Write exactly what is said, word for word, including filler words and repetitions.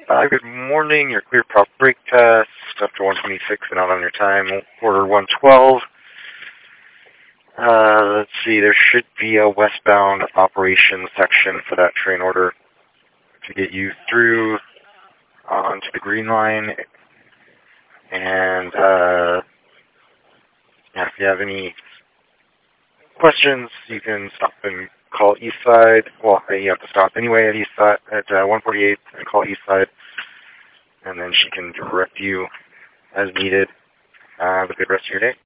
Uh, good morning. Your clear prop brake test after one twenty-six and out on your time. Order one twelve. Uh, let's see. There should be a westbound operations section for that train order to get you through onto the green line. And uh, yeah, if you have any questions, you can stop and call Eastside. Well, you have to stop anyway at Eastside at uh, one forty-eight and call Eastside, and then she can direct you as needed. Uh, have a good rest of your day.